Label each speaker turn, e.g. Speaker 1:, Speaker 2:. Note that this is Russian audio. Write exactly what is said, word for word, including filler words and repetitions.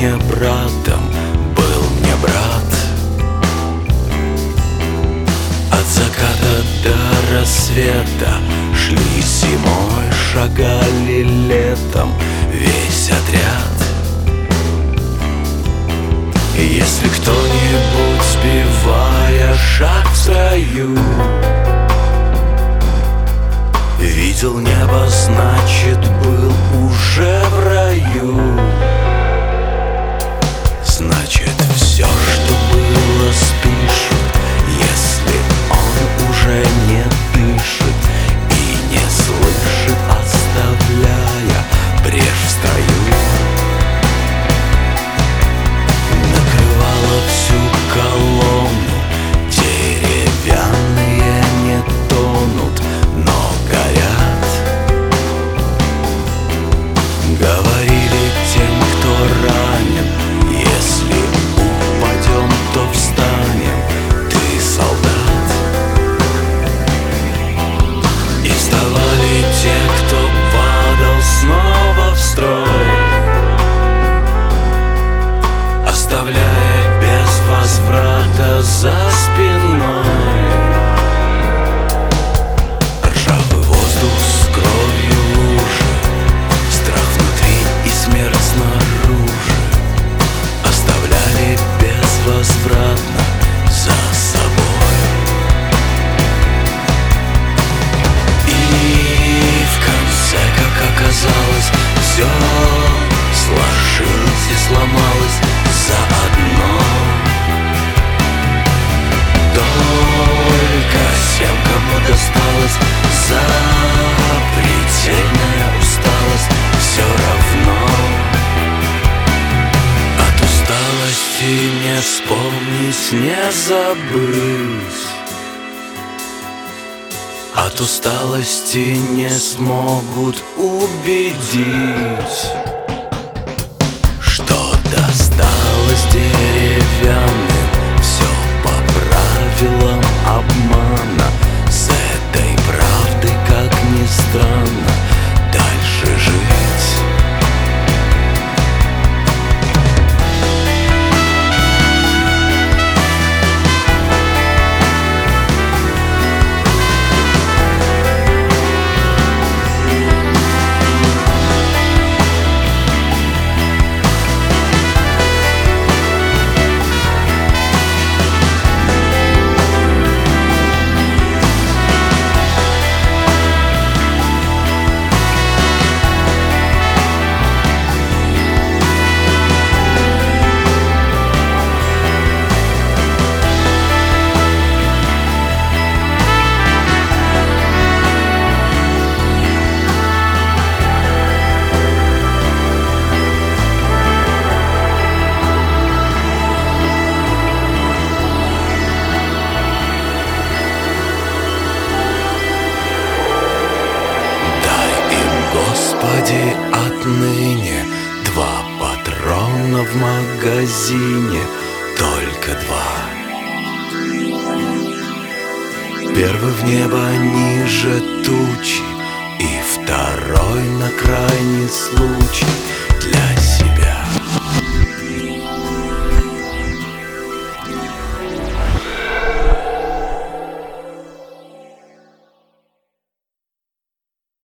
Speaker 1: мне братом, был мне брат. От заката до рассвета шли зимой, шагали летом весь отряд. И если кто-нибудь, сбивая шаг в строю, видел небо, значит, был уже в раю. Значит, все, что было, спишут, если он уже не дышит и не слышит, оставляя брешь в строю. Накрывала всю колонну, деревянные не тонут, но горят. Говорили тем, кто ранен: если упадем, то встанем, ты солдат. И вставали те, кто падал снова в строй, оставляя без возврата за спиной ржавый воздух с кровью лужи, страх внутри и смерть снаружи, оставляли безвозвратно за собой. И в конце, как оказалось, все сложилось и сломалось заодно. Только всем, кому досталось запредельная усталость, все равно от усталости не вспомнить, не забыть. От усталости не смогут убедить, что досталось деревянным все по правилам обмана. С этой правдой, как ни странно, дальше жить. Господи, отныне два патрона в магазине, только два. Первый в небо ниже тучи, и второй на крайний случай для